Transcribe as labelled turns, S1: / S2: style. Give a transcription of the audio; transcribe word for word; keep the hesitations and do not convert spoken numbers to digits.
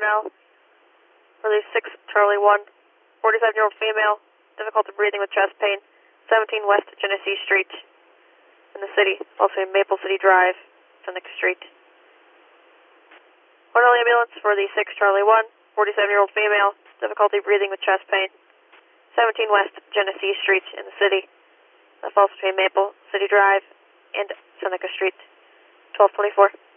S1: Cornell. Release six Charlie one, forty-seven-year-old female, difficulty breathing with chest pain, seventeen West Genesee Street in the city, also Maple City Drive, Seneca Street. Cornell ambulance for the six Charlie one, forty-seven-year-old female, difficulty breathing with chest pain, seventeen West Genesee Street in the city. That falls between Maple City Drive and Seneca Street, twelve twenty-four.